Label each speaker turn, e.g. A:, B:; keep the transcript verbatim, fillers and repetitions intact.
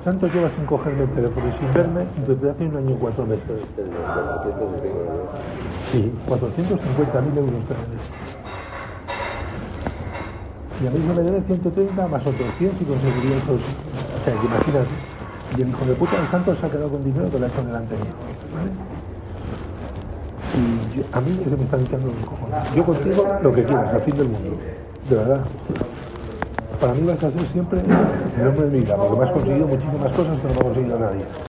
A: Santos lleva sin cogerme el teléfono y sin verme desde hace un año y cuatro meses. Sí, cuatrocientos cincuenta mil euros tenemos. Y a mí se me debe ciento treinta más otros cien si conseguiría esos. O sea, que imagínate. Y el hijo de puta de Santos se ha quedado con dinero que le ha hecho delante mío. ¿Vale? Y yo, a mí se me están echando los cojones. Yo contigo lo que quieras, al fin del mundo. De verdad. Para mí vas a ser siempre el hombre de mi vida, porque me has conseguido muchísimas cosas que no me ha conseguido nadie.